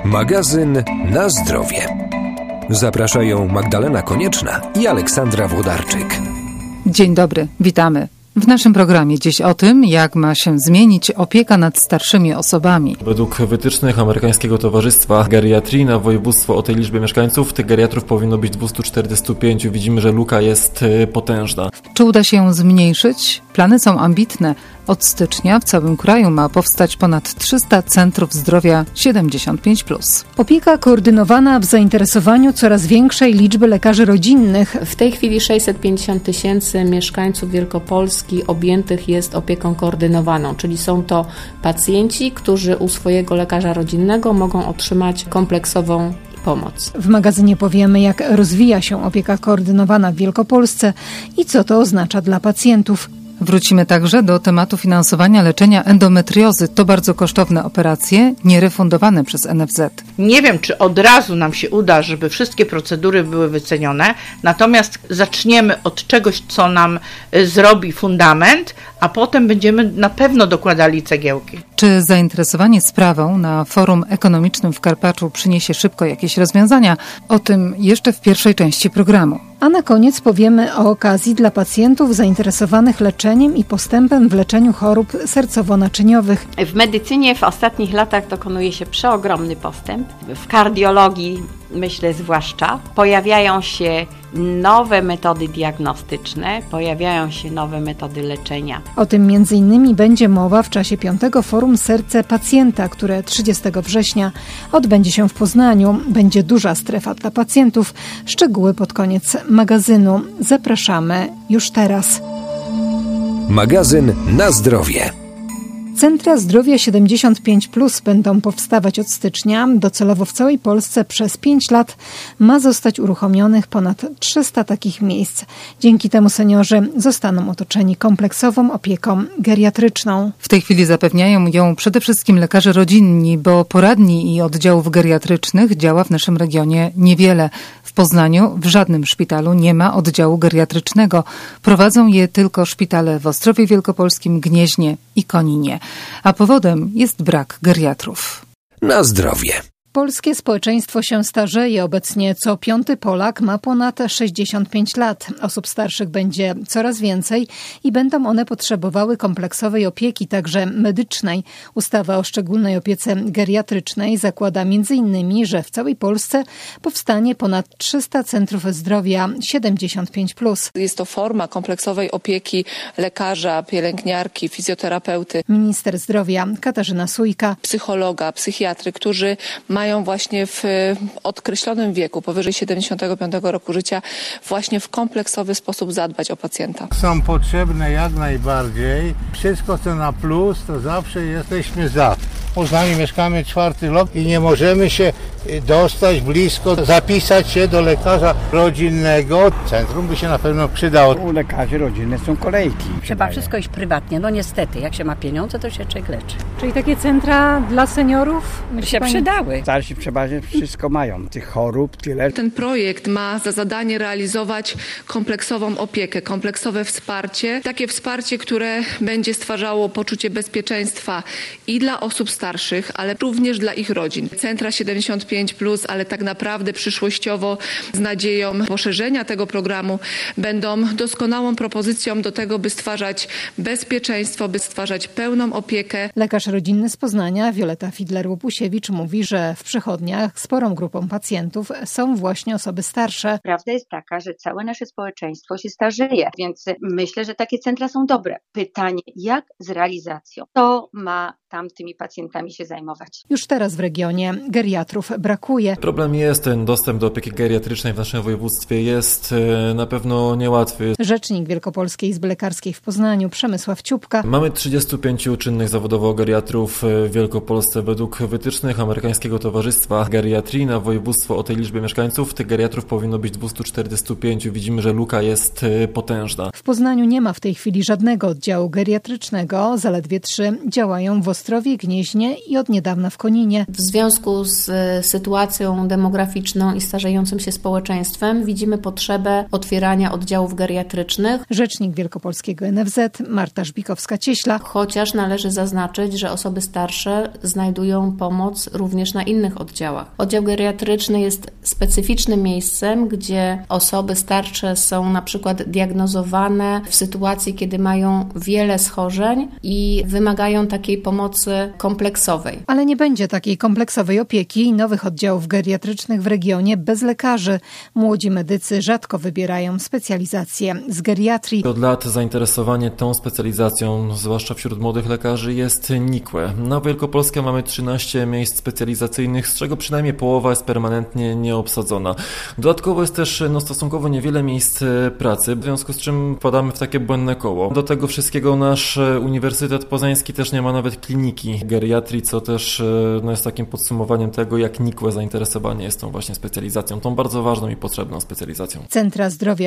Magazyn Na zdrowie. Zapraszają Magdalena Konieczna i Aleksandra Włodarczyk. Dzień dobry, witamy. W naszym programie dziś o tym, jak ma się zmienić opieka nad starszymi osobami. Według wytycznych Amerykańskiego Towarzystwa Geriatrii na województwo o tej liczbie mieszkańców tych geriatrów powinno być 245. Widzimy, że luka jest potężna. Czy uda się ją zmniejszyć? Plany są ambitne. Od stycznia w całym kraju ma powstać ponad 300 centrów zdrowia 75+. Opieka koordynowana w zainteresowaniu coraz większej liczby lekarzy rodzinnych. W tej chwili 650 000 mieszkańców Wielkopolski objętych jest opieką koordynowaną, czyli są to pacjenci, którzy u swojego lekarza rodzinnego mogą otrzymać kompleksową pomoc. W magazynie powiemy, jak rozwija się opieka koordynowana w Wielkopolsce i co to oznacza dla pacjentów. Wrócimy także do tematu finansowania leczenia endometriozy. To bardzo kosztowne operacje, nierefundowane przez NFZ. Nie wiem, czy od razu nam się uda, żeby wszystkie procedury były wycenione, natomiast zaczniemy od czegoś, co nam zrobi fundament, a potem będziemy na pewno dokładali cegiełki. Czy zainteresowanie sprawą na forum ekonomicznym w Karpaczu przyniesie szybko jakieś rozwiązania? O tym jeszcze w pierwszej części programu. A na koniec powiemy o okazji dla pacjentów zainteresowanych leczeniem i postępem w leczeniu chorób sercowo-naczyniowych. W medycynie w ostatnich latach dokonuje się przeogromny postęp. W kardiologii, myślę zwłaszcza, pojawiają się nowe metody diagnostyczne, pojawiają się nowe metody leczenia. O tym m.in. będzie mowa w czasie 5. Forum Serce Pacjenta, które 30 września odbędzie się w Poznaniu. Będzie duża strefa dla pacjentów. Szczegóły pod koniec magazynu. Zapraszamy już teraz. Magazyn Na zdrowie. Centra Zdrowia 75+ będą powstawać od stycznia. Docelowo w całej Polsce przez 5 lat ma zostać uruchomionych ponad 300 takich miejsc. Dzięki temu seniorzy zostaną otoczeni kompleksową opieką geriatryczną. W tej chwili zapewniają ją przede wszystkim lekarze rodzinni, bo poradni i oddziałów geriatrycznych działa w naszym regionie niewiele. W Poznaniu w żadnym szpitalu nie ma oddziału geriatrycznego. Prowadzą je tylko szpitale w Ostrowie Wielkopolskim, Gnieźnie i Koninie. A powodem jest brak geriatrów. Na zdrowie. Polskie społeczeństwo się starzeje. Obecnie co 5. Polak ma ponad 65 lat. Osób starszych będzie coraz więcej i będą one potrzebowały kompleksowej opieki, także medycznej. Ustawa o szczególnej opiece geriatrycznej zakłada m.in., że w całej Polsce powstanie ponad 300 centrów zdrowia 75+. Jest to forma kompleksowej opieki lekarza, pielęgniarki, fizjoterapeuty. Minister zdrowia Katarzyna Sójka. Psychologa, psychiatry, którzy mają właśnie w określonym wieku, powyżej 75 roku życia, właśnie w kompleksowy sposób zadbać o pacjenta. Są potrzebne jak najbardziej. Wszystko co na plus, to zawsze jesteśmy za. W Poznaniu mieszkamy 4. rok i nie możemy się dostać blisko, zapisać się do lekarza rodzinnego. Centrum by się na pewno przydało. U lekarzy rodzinnych są kolejki. Trzeba wszystko iść prywatnie. No niestety, jak się ma pieniądze, to się człowiek leczy. Czyli takie centra dla seniorów? Się przydały. Starsi przeważnie wszystko mają. Tych chorób tyle. Ten projekt ma za zadanie realizować kompleksową opiekę, kompleksowe wsparcie. Takie wsparcie, które będzie stwarzało poczucie bezpieczeństwa i dla osób starszych, ale również dla ich rodzin. Centra 75+, ale tak naprawdę przyszłościowo z nadzieją poszerzenia tego programu będą doskonałą propozycją do tego, by stwarzać bezpieczeństwo, by stwarzać pełną opiekę. Lekarz rodzinny z Poznania Wioleta Fidler-Łupusiewicz mówi, że w przychodniach sporą grupą pacjentów są właśnie osoby starsze. Prawda jest taka, że całe nasze społeczeństwo się starzeje, więc myślę, że takie centra są dobre. Pytanie, jak z realizacją? Kto ma tam tymi pacjentami się zajmować? Już teraz w regionie geriatrów brakuje. Problem jest, ten dostęp do opieki geriatrycznej w naszym województwie jest na pewno niełatwy. Rzecznik Wielkopolskiej Izby Lekarskiej w Poznaniu Przemysław Ciupka. Mamy 35 czynnych zawodowo geriatrów w Wielkopolsce. Według wytycznych Amerykańskiego Towarzystwa Geriatrii na województwo o tej liczbie mieszkańców tych geriatrów powinno być 245. Widzimy, że luka jest potężna. W Poznaniu nie ma w tej chwili żadnego oddziału geriatrycznego. Zaledwie 3 działają w Ostrowie, Gnieźnie i od niedawna w Koninie. W związku z sytuacją demograficzną i starzejącym się społeczeństwem widzimy potrzebę otwierania oddziałów geriatrycznych. Rzecznik Wielkopolskiego NFZ Marta Żbikowska-Cieśla. Chociaż należy zaznaczyć, że osoby starsze znajdują pomoc również na innych oddziałach. Oddział geriatryczny jest specyficznym miejscem, gdzie osoby starsze są na przykład diagnozowane w sytuacji, kiedy mają wiele schorzeń i wymagają takiej pomocy kompleksowej. Ale nie będzie takiej kompleksowej opieki i nowych oddziałów geriatrycznych w regionie bez lekarzy. Młodzi medycy rzadko wybierają specjalizację z geriatrii. Od lat zainteresowanie tą specjalizacją, zwłaszcza wśród młodych lekarzy, jest nikłe. Na Wielkopolskę mamy 13 miejsc specjalizacyjnych, z czego przynajmniej połowa jest permanentnie nieobsadzona. Dodatkowo jest też stosunkowo niewiele miejsc pracy, w związku z czym wpadamy w takie błędne koło. Do tego wszystkiego nasz Uniwersytet Poznański też nie ma nawet kliniki geriatrii, co też jest takim podsumowaniem tego, jak nikłe zainteresowanie jest tą właśnie specjalizacją, tą bardzo ważną i potrzebną specjalizacją. Centra Zdrowia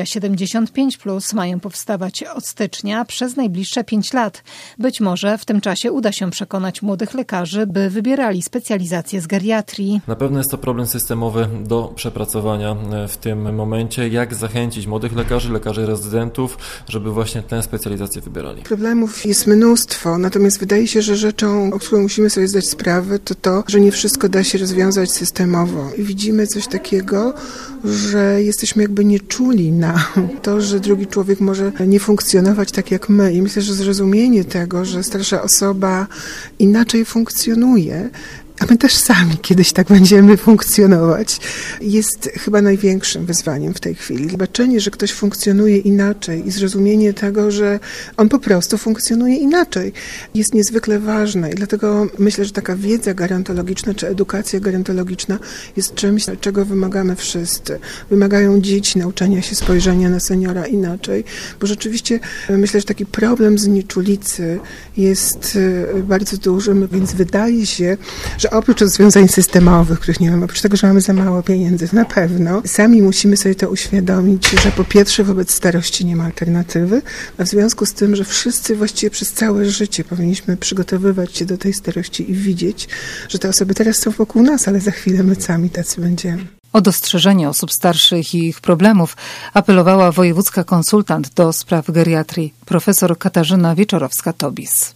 75+ mają powstawać od stycznia przez najbliższe 5 lat. Być może w tym czasie uda się przekonać młodych lekarzy, by wybierali specjalizację z geriatrii. Na pewno jest to problem systemowy do przepracowania w tym momencie. Jak zachęcić młodych lekarzy rezydentów, żeby właśnie tę specjalizację wybierali? Problemów jest mnóstwo, natomiast wydaje się, że rzeczą, o której musimy sobie zdać sprawę, to, że nie wszystko da się rozwiązać systemowo. Widzimy coś takiego, że jesteśmy jakby nieczuli na to, że drugi człowiek może nie funkcjonować tak jak my. I myślę, że zrozumienie tego, że starsza osoba inaczej funkcjonuje, a my też sami kiedyś tak będziemy funkcjonować, jest chyba największym wyzwaniem w tej chwili. Zobaczenie, że ktoś funkcjonuje inaczej i zrozumienie tego, że on po prostu funkcjonuje inaczej, jest niezwykle ważne. I dlatego myślę, że taka wiedza gerontologiczna czy edukacja gerontologiczna jest czymś, czego wymagamy wszyscy. Wymagają dzieci nauczenia się spojrzenia na seniora inaczej, bo rzeczywiście myślę, że taki problem znieczulicy jest bardzo duży, więc wydaje się, że oprócz rozwiązań systemowych, których nie mamy, oprócz tego, że mamy za mało pieniędzy, to na pewno sami musimy sobie to uświadomić, że po pierwsze wobec starości nie ma alternatywy, a w związku z tym, że wszyscy właściwie przez całe życie powinniśmy przygotowywać się do tej starości i widzieć, że te osoby teraz są wokół nas, ale za chwilę my sami tacy będziemy. O dostrzeżenie osób starszych i ich problemów apelowała wojewódzka konsultant do spraw geriatrii, profesor Katarzyna Wieczorowska-Tobis.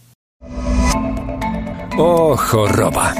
O, choroba!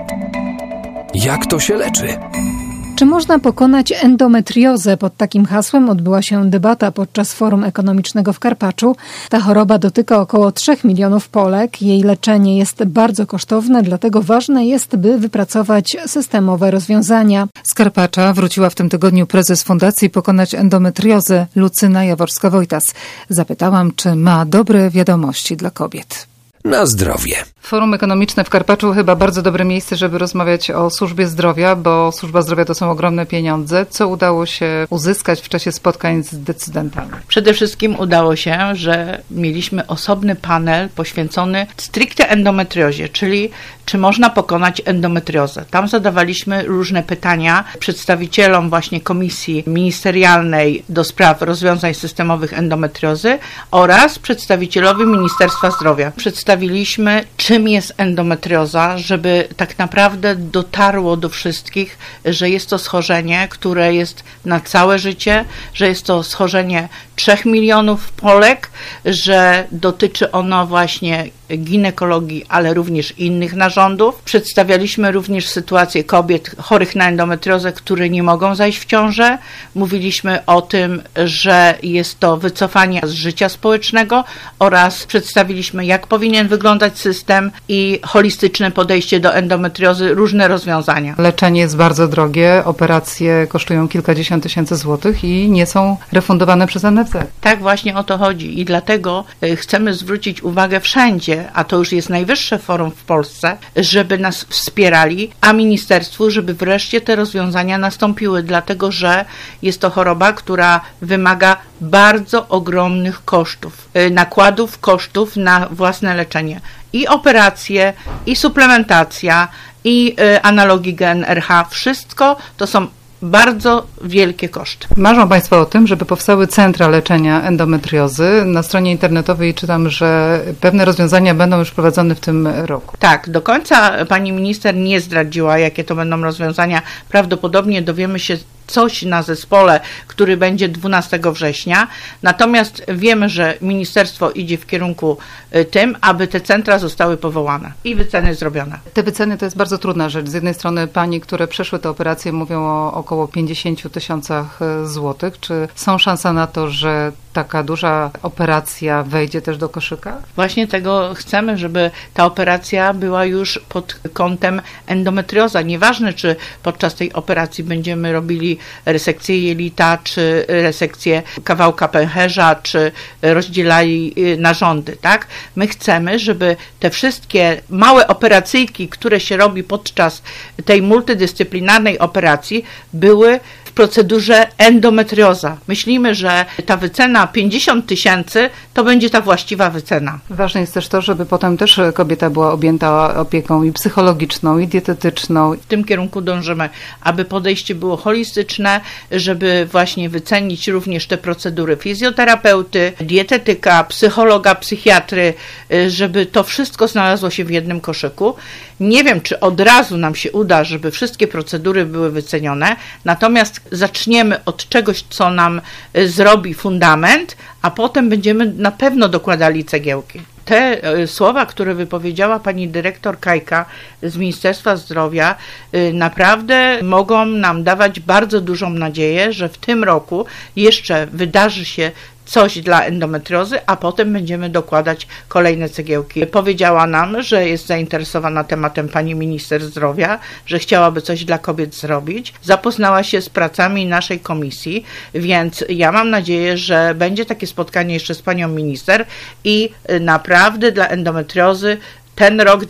Jak to się leczy? Czy można pokonać endometriozę? Pod takim hasłem odbyła się debata podczas Forum Ekonomicznego w Karpaczu. Ta choroba dotyka około 3 milionów Polek. Jej leczenie jest bardzo kosztowne, dlatego ważne jest, by wypracować systemowe rozwiązania. Z Karpacza wróciła w tym tygodniu prezes Fundacji Pokonać Endometriozę Lucyna Jaworska-Wojtas. Zapytałam, czy ma dobre wiadomości dla kobiet. Na zdrowie. Forum Ekonomiczne w Karpaczu chyba bardzo dobre miejsce, żeby rozmawiać o służbie zdrowia, bo służba zdrowia to są ogromne pieniądze. Co udało się uzyskać w czasie spotkań z decydentami? Przede wszystkim udało się, że mieliśmy osobny panel poświęcony stricte endometriozie, czyli czy można pokonać endometriozę. Tam zadawaliśmy różne pytania przedstawicielom właśnie Komisji Ministerialnej do spraw rozwiązań systemowych endometriozy oraz przedstawicielowi Ministerstwa Zdrowia. Przedstawiliśmy, czym jest endometrioza, żeby tak naprawdę dotarło do wszystkich, że jest to schorzenie, które jest na całe życie, że jest to schorzenie 3 milionów Polek, że dotyczy ono właśnie ginekologii, ale również innych narządów. Przedstawialiśmy również sytuację kobiet chorych na endometriozę, które nie mogą zajść w ciążę. Mówiliśmy o tym, że jest to wycofanie z życia społecznego oraz przedstawiliśmy, jak powinien wyglądać system i holistyczne podejście do endometriozy, różne rozwiązania. Leczenie jest bardzo drogie, operacje kosztują kilkadziesiąt tysięcy złotych i nie są refundowane przez NFZ. Tak właśnie o to chodzi i dlatego chcemy zwrócić uwagę wszędzie, a to już jest najwyższe forum w Polsce, żeby nas wspierali, a ministerstwu, żeby wreszcie te rozwiązania nastąpiły, dlatego że jest to choroba, która wymaga bardzo ogromnych kosztów, nakładów, kosztów na własne leczenie. I operacje, i suplementacja, i analogii GNRH, wszystko to są bardzo wielkie koszty. Marzą Państwo o tym, żeby powstały centra leczenia endometriozy. Na stronie internetowej czytam, że pewne rozwiązania będą już wprowadzone w tym roku. Tak, do końca pani minister nie zdradziła, jakie to będą rozwiązania. Prawdopodobnie dowiemy się coś na zespole, który będzie 12 września. Natomiast wiemy, że ministerstwo idzie w kierunku tym, aby te centra zostały powołane i wyceny zrobione. Te wyceny to jest bardzo trudna rzecz. Z jednej strony pani, które przeszły te operacje, mówią o około 50 000 złotych. Czy są szanse na to, że taka duża operacja wejdzie też do koszyka? Właśnie tego chcemy, żeby ta operacja była już pod kątem endometrioza. Nieważne, czy podczas tej operacji będziemy robili resekcję jelita, czy resekcję kawałka pęcherza, czy rozdzielali narządy, tak? My chcemy, żeby te wszystkie małe operacyjki, które się robi podczas tej multidyscyplinarnej operacji, były w procedurze endometrioza. Myślimy, że ta wycena 50 000 to będzie ta właściwa wycena. Ważne jest też to, żeby potem też kobieta była objęta opieką i psychologiczną, i dietetyczną. W tym kierunku dążymy, aby podejście było holistyczne, żeby właśnie wycenić również te procedury fizjoterapeuty, dietetyka, psychologa, psychiatry, żeby to wszystko znalazło się w jednym koszyku. Nie wiem, czy od razu nam się uda, żeby wszystkie procedury były wycenione, natomiast zaczniemy od czegoś, co nam zrobi fundament, a potem będziemy na pewno dokładali cegiełki. Te słowa, które wypowiedziała pani dyrektor Kajka z Ministerstwa Zdrowia, naprawdę mogą nam dawać bardzo dużą nadzieję, że w tym roku jeszcze wydarzy się coś dla endometriozy, a potem będziemy dokładać kolejne cegiełki. Powiedziała nam, że jest zainteresowana tematem pani minister zdrowia, że chciałaby coś dla kobiet zrobić. Zapoznała się z pracami naszej komisji, więc ja mam nadzieję, że będzie takie spotkanie jeszcze z panią minister i naprawdę dla endometriozy ten rok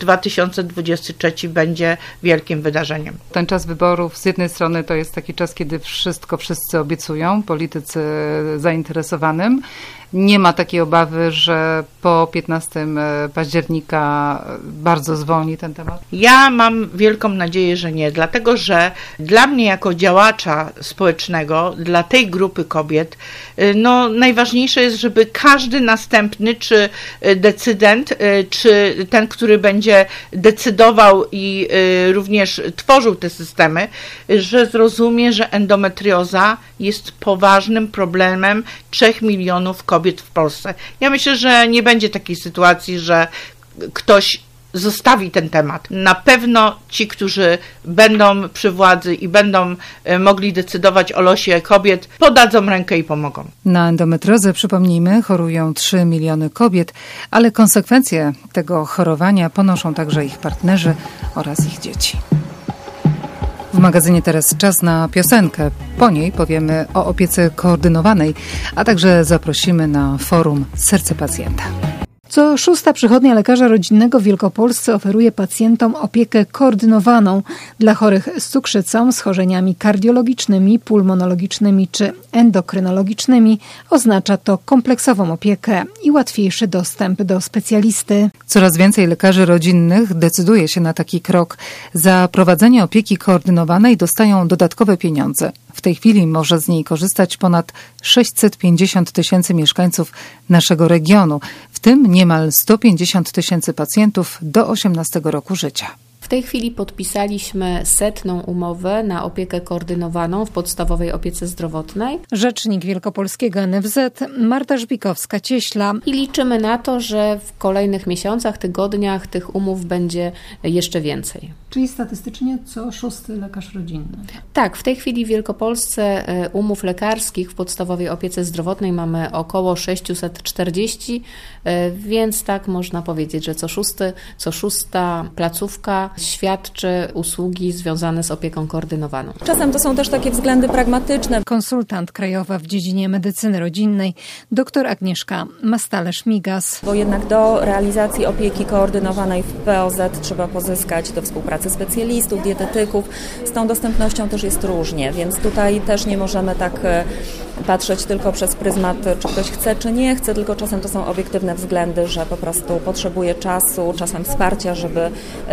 2023 będzie wielkim wydarzeniem. Ten czas wyborów z jednej strony to jest taki czas, kiedy wszyscy obiecują, politycy zainteresowanym. Nie ma takiej obawy, że po 15 października bardzo zwolni ten temat? Ja mam wielką nadzieję, że nie, dlatego że dla mnie jako działacza społecznego, dla tej grupy kobiet, no najważniejsze jest, żeby każdy następny, czy decydent, czy ten, który będzie decydował i również tworzył te systemy, że zrozumie, że endometrioza jest poważnym problemem 3 milionów kobiet w Polsce. Ja myślę, że nie będzie takiej sytuacji, że ktoś zostawi ten temat. Na pewno ci, którzy będą przy władzy i będą mogli decydować o losie kobiet, podadzą rękę i pomogą. Na endometriozę, przypomnijmy, chorują 3 miliony kobiet, ale konsekwencje tego chorowania ponoszą także ich partnerzy oraz ich dzieci. W magazynie teraz czas na piosenkę. Po niej powiemy o opiece koordynowanej, a także zaprosimy na forum Serce Pacjenta. Co 6. przychodnia lekarza rodzinnego w Wielkopolsce oferuje pacjentom opiekę koordynowaną dla chorych z cukrzycą, schorzeniami kardiologicznymi, pulmonologicznymi czy endokrynologicznymi. Oznacza to kompleksową opiekę i łatwiejszy dostęp do specjalisty. Coraz więcej lekarzy rodzinnych decyduje się na taki krok. Za prowadzenie opieki koordynowanej dostają dodatkowe pieniądze. W tej chwili może z niej korzystać ponad 650 000 mieszkańców naszego regionu, w tym niemal 150 000 pacjentów do 18 roku życia. W tej chwili podpisaliśmy 100. umowę na opiekę koordynowaną w podstawowej opiece zdrowotnej. Rzecznik Wielkopolskiego NFZ Marta Żbikowska-Cieśla. I liczymy na to, że w kolejnych miesiącach, tygodniach tych umów będzie jeszcze więcej. Czyli statystycznie co 6. lekarz rodzinny? Tak, w tej chwili w Wielkopolsce umów lekarskich w podstawowej opiece zdrowotnej mamy około 640, więc tak można powiedzieć, że co szósta placówka świadczy usługi związane z opieką koordynowaną. Czasem to są też takie względy pragmatyczne. Konsultant krajowa w dziedzinie medycyny rodzinnej dr Agnieszka Mastale-Szmigas. Bo jednak do realizacji opieki koordynowanej w POZ trzeba pozyskać do współpracy specjalistów, dietetyków. Z tą dostępnością też jest różnie, więc tutaj też nie możemy tak patrzeć tylko przez pryzmat, czy ktoś chce, czy nie chce, tylko czasem to są obiektywne względy, że po prostu potrzebuje czasu, czasem wsparcia, żeby do współpracy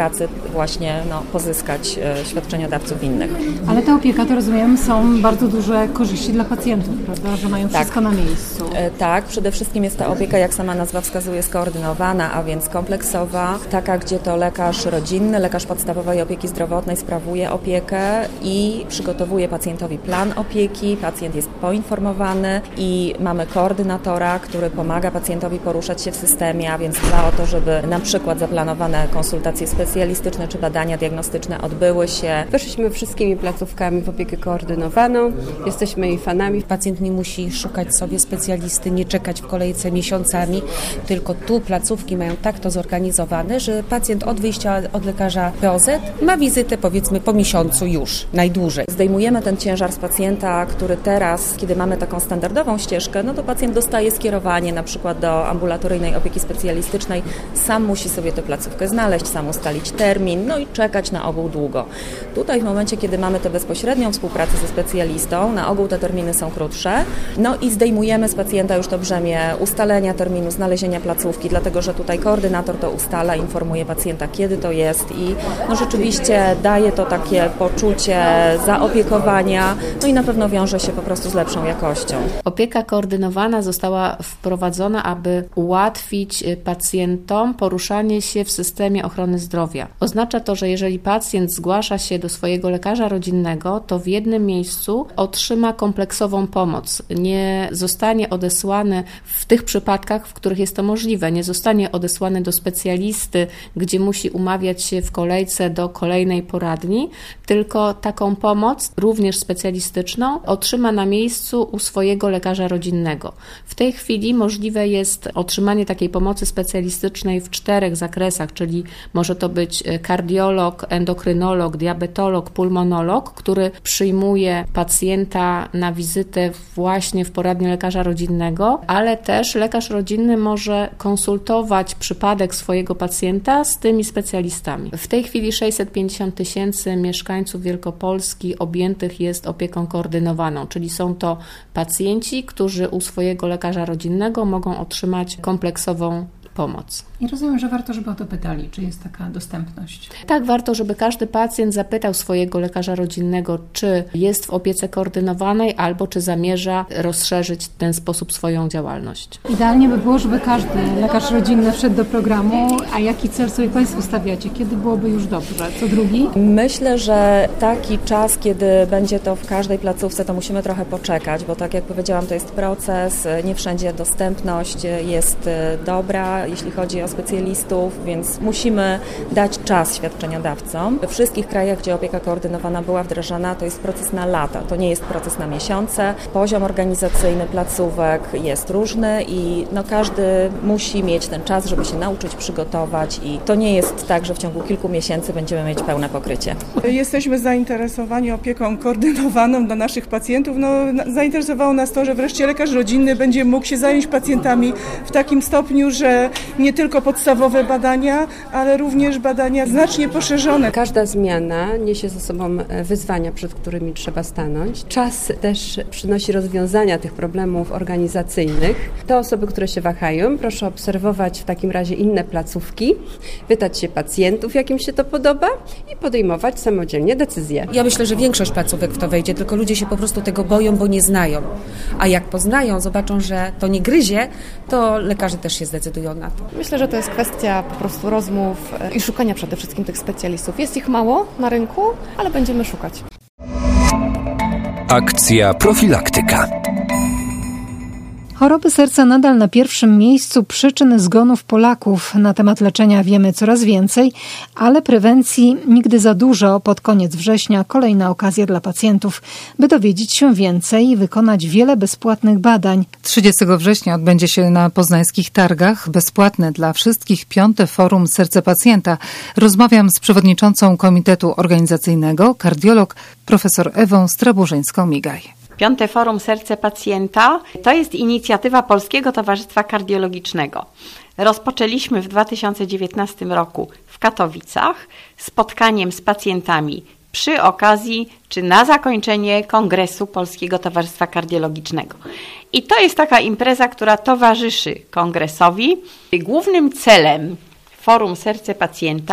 współpracy właśnie pozyskać świadczeniodawców innych. Ale ta opieka, to rozumiem, są bardzo duże korzyści dla pacjentów, prawda, że mają wszystko na miejscu. Tak, przede wszystkim jest ta opieka, jak sama nazwa wskazuje, skoordynowana, a więc kompleksowa, taka, gdzie to lekarz rodzinny, lekarz podstawowej opieki zdrowotnej sprawuje opiekę i przygotowuje pacjentowi plan opieki, pacjent jest poinformowany i mamy koordynatora, który pomaga pacjentowi poruszać się w systemie, a więc dba o to, żeby na przykład zaplanowane konsultacje specjalistyczne czy badania diagnostyczne odbyły się. Weszliśmy wszystkimi placówkami w opiekę koordynowaną, jesteśmy jej fanami. Pacjent nie musi szukać sobie specjalisty, nie czekać w kolejce miesiącami, tylko tu placówki mają tak to zorganizowane, że pacjent od wyjścia od lekarza POZ ma wizytę powiedzmy po miesiącu już, najdłużej. Zdejmujemy ten ciężar z pacjenta, który teraz, kiedy mamy taką standardową ścieżkę, to pacjent dostaje skierowanie na przykład do ambulatoryjnej opieki specjalistycznej, sam musi sobie tę placówkę znaleźć, sam ustalić termin, i czekać na ogół długo. Tutaj w momencie, kiedy mamy tę bezpośrednią współpracę ze specjalistą, na ogół te terminy są krótsze, i zdejmujemy z pacjenta już to brzemię ustalenia terminu, znalezienia placówki, dlatego że tutaj koordynator to ustala, informuje pacjenta, kiedy to jest i rzeczywiście daje to takie poczucie zaopiekowania, i na pewno wiąże się po prostu z lepszą jakością. Opieka koordynowana została wprowadzona, aby ułatwić pacjentom poruszanie się w systemie ochrony zdrowia. Oznacza to, że jeżeli pacjent zgłasza się do swojego lekarza rodzinnego, to w jednym miejscu otrzyma kompleksową pomoc. Nie zostanie odesłany w tych przypadkach, w których jest to możliwe, nie zostanie odesłany do specjalisty, gdzie musi umawiać się w kolejce do kolejnej poradni, tylko taką pomoc, również specjalistyczną, otrzyma na miejscu u swojego lekarza rodzinnego. W tej chwili możliwe jest otrzymanie takiej pomocy specjalistycznej w 4 zakresach, czyli może to być kardiolog, endokrynolog, diabetolog, pulmonolog, który przyjmuje pacjenta na wizytę właśnie w poradni lekarza rodzinnego, ale też lekarz rodzinny może konsultować przypadek swojego pacjenta z tymi specjalistami. W tej chwili 650 000 mieszkańców Wielkopolski objętych jest opieką koordynowaną, czyli są to pacjenci, którzy u swojego lekarza rodzinnego mogą otrzymać kompleksową pomoc. I rozumiem, że warto, żeby o to pytali, czy jest taka dostępność. Tak, warto, żeby każdy pacjent zapytał swojego lekarza rodzinnego, czy jest w opiece koordynowanej, albo czy zamierza rozszerzyć w ten sposób swoją działalność. Idealnie by było, żeby każdy lekarz rodzinny wszedł do programu, a jaki cel sobie Państwo stawiacie? Kiedy byłoby już dobrze? Co drugi? Myślę, że taki czas, kiedy będzie to w każdej placówce, to musimy trochę poczekać, bo tak jak powiedziałam, to jest proces, nie wszędzie dostępność jest dobra, jeśli chodzi o specjalistów, więc musimy dać czas świadczeniodawcom. We wszystkich krajach, gdzie opieka koordynowana była wdrażana, to jest proces na lata, to nie jest proces na miesiące. Poziom organizacyjny placówek jest różny i każdy musi mieć ten czas, żeby się nauczyć, przygotować i to nie jest tak, że w ciągu kilku miesięcy będziemy mieć pełne pokrycie. Jesteśmy zainteresowani opieką koordynowaną dla naszych pacjentów. Zainteresowało nas to, że wreszcie lekarz rodzinny będzie mógł się zająć pacjentami w takim stopniu, że nie tylko podstawowe badania, ale również badania znacznie poszerzone. Każda zmiana niesie ze sobą wyzwania, przed którymi trzeba stanąć. Czas też przynosi rozwiązania tych problemów organizacyjnych. Te osoby, które się wahają, proszę obserwować w takim razie inne placówki, pytać się pacjentów, jak im się to podoba i podejmować samodzielnie decyzje. Ja myślę, że większość placówek w to wejdzie, tylko ludzie się po prostu tego boją, bo nie znają. A jak poznają, zobaczą, że to nie gryzie, to lekarze też się zdecydują na to. Myślę, że to jest kwestia po prostu rozmów i szukania przede wszystkim tych specjalistów. Jest ich mało na rynku, ale będziemy szukać. Akcja profilaktyka. Choroby serca nadal na pierwszym miejscu przyczyn zgonów Polaków. Na temat leczenia wiemy coraz więcej, ale prewencji nigdy za dużo. Pod koniec września kolejna okazja dla pacjentów, by dowiedzieć się więcej i wykonać wiele bezpłatnych badań. 30 września odbędzie się na poznańskich targach bezpłatne dla wszystkich 5. Forum Serce Pacjenta. Rozmawiam z przewodniczącą Komitetu Organizacyjnego, kardiolog profesor Ewą Straburzyńską-Migaj. 5. Forum Serce Pacjenta to jest inicjatywa Polskiego Towarzystwa Kardiologicznego. Rozpoczęliśmy w 2019 roku w Katowicach spotkaniem z pacjentami przy okazji czy na zakończenie Kongresu Polskiego Towarzystwa Kardiologicznego. I to jest taka impreza, która towarzyszy kongresowi. Głównym celem Forum Serce Pacjenta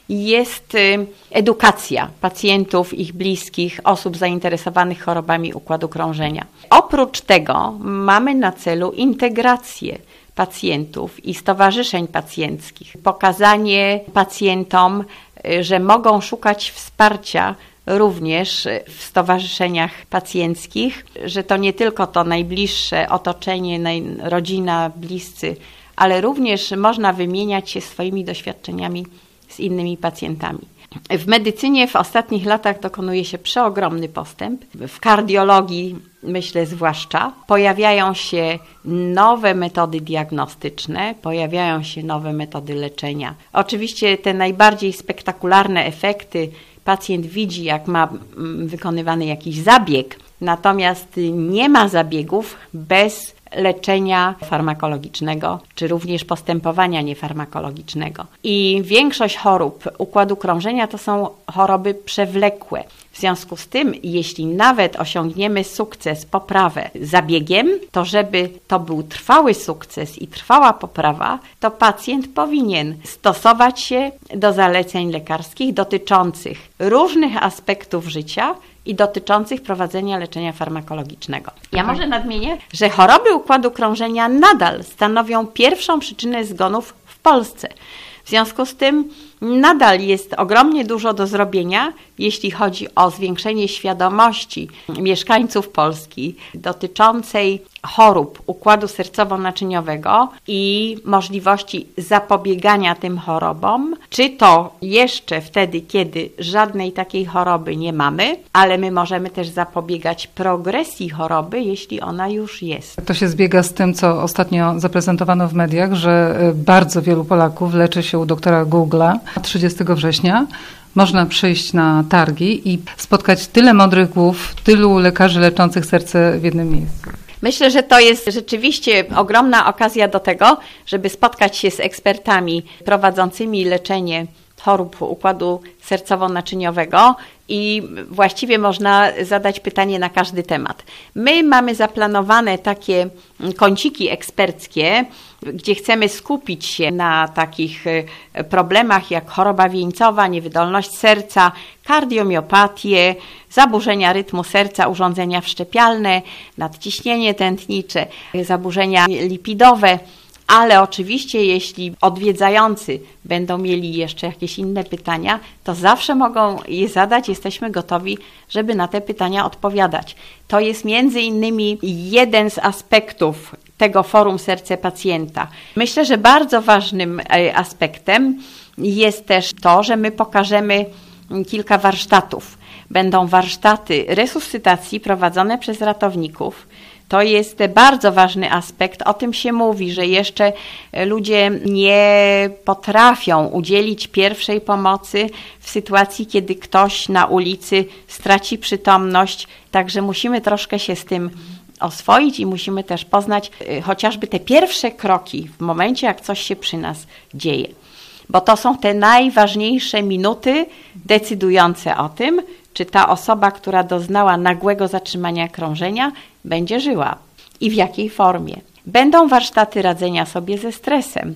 jest edukacja pacjentów, ich bliskich, osób zainteresowanych chorobami układu krążenia. Oprócz tego mamy na celu integrację pacjentów i stowarzyszeń pacjenckich. Pokazanie pacjentom, że mogą szukać wsparcia również w stowarzyszeniach pacjenckich, że to nie tylko to najbliższe otoczenie, rodzina, bliscy, ale również można wymieniać się swoimi doświadczeniami z innymi pacjentami. W medycynie w ostatnich latach dokonuje się przeogromny postęp. W kardiologii, myślę zwłaszcza, pojawiają się nowe metody diagnostyczne, pojawiają się nowe metody leczenia. Oczywiście te najbardziej spektakularne efekty pacjent widzi, jak ma wykonywany jakiś zabieg, natomiast nie ma zabiegów bez leczenia farmakologicznego, czy również postępowania niefarmakologicznego. I większość chorób układu krążenia to są choroby przewlekłe. W związku z tym, jeśli nawet osiągniemy sukces, poprawę zabiegiem, to żeby to był trwały sukces i trwała poprawa, to pacjent powinien stosować się do zaleceń lekarskich dotyczących różnych aspektów życia i dotyczących prowadzenia leczenia farmakologicznego. Ja może nadmienię, że choroby układu krążenia nadal stanowią pierwszą przyczynę zgonów w Polsce. W związku z tym nadal jest ogromnie dużo do zrobienia, jeśli chodzi o zwiększenie świadomości mieszkańców Polski dotyczącej chorób układu sercowo-naczyniowego i możliwości zapobiegania tym chorobom, czy to jeszcze wtedy, kiedy żadnej takiej choroby nie mamy, ale my możemy też zapobiegać progresji choroby, jeśli ona już jest. To się zbiega z tym, co ostatnio zaprezentowano w mediach, że bardzo wielu Polaków leczy się u doktora Google'a. 30 września można przyjść na targi i spotkać tyle mądrych głów, tylu lekarzy leczących serce w jednym miejscu. Myślę, że to jest rzeczywiście ogromna okazja do tego, żeby spotkać się z ekspertami prowadzącymi leczenie chorób układu sercowo-naczyniowego i właściwie można zadać pytanie na każdy temat. My mamy zaplanowane takie kąciki eksperckie, gdzie chcemy skupić się na takich problemach jak choroba wieńcowa, niewydolność serca, kardiomiopatię, zaburzenia rytmu serca, urządzenia wszczepialne, nadciśnienie tętnicze, zaburzenia lipidowe. Ale oczywiście, jeśli odwiedzający będą mieli jeszcze jakieś inne pytania, to zawsze mogą je zadać. Jesteśmy gotowi, żeby na te pytania odpowiadać. To jest między innymi jeden z aspektów tego Forum Serce Pacjenta. Myślę, że bardzo ważnym aspektem jest też to, że my pokażemy kilka warsztatów. Będą warsztaty resuscytacji prowadzone przez ratowników. To jest bardzo ważny aspekt. O tym się mówi, że jeszcze ludzie nie potrafią udzielić pierwszej pomocy w sytuacji, kiedy ktoś na ulicy straci przytomność. Także musimy troszkę się z tym oswoić i musimy też poznać chociażby te pierwsze kroki w momencie, jak coś się przy nas dzieje. Bo to są te najważniejsze minuty decydujące o tym, czy ta osoba, która doznała nagłego zatrzymania krążenia, będzie żyła i w jakiej formie. Będą warsztaty radzenia sobie ze stresem,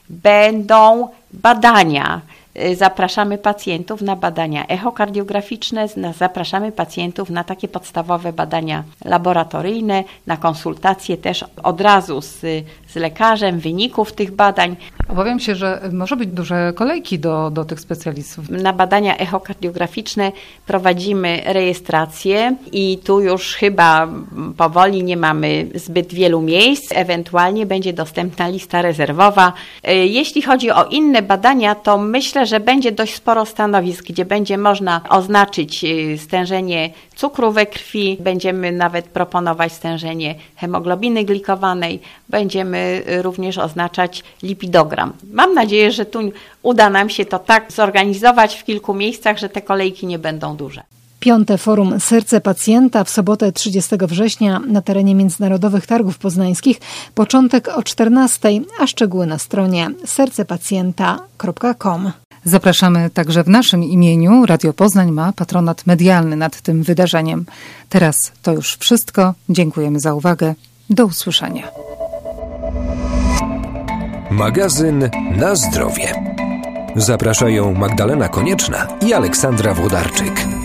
będą badania. Zapraszamy pacjentów na badania echokardiograficzne, zapraszamy pacjentów na takie podstawowe badania laboratoryjne, na konsultacje też od razu z lekarzem wyników tych badań. Obawiam się, że może być duże kolejki do tych specjalistów. Na badania echokardiograficzne prowadzimy rejestrację i tu już chyba powoli nie mamy zbyt wielu miejsc, ewentualnie będzie dostępna lista rezerwowa. Jeśli chodzi o inne badania, to myślę, że będzie dość sporo stanowisk, gdzie będzie można oznaczyć stężenie cukru we krwi, będziemy nawet proponować stężenie hemoglobiny glikowanej, będziemy również oznaczać lipidogram. Mam nadzieję, że tu uda nam się to tak zorganizować w kilku miejscach, że te kolejki nie będą duże. 5. Forum Serce Pacjenta w sobotę 30 września na terenie Międzynarodowych Targów Poznańskich. Początek o 14:00, a szczegóły na stronie sercepacjenta.com. Zapraszamy także w naszym imieniu. Radio Poznań ma patronat medialny nad tym wydarzeniem. Teraz to już wszystko. Dziękujemy za uwagę. Do usłyszenia. Magazyn na zdrowie. Zapraszają Magdalena Konieczna i Aleksandra Włodarczyk.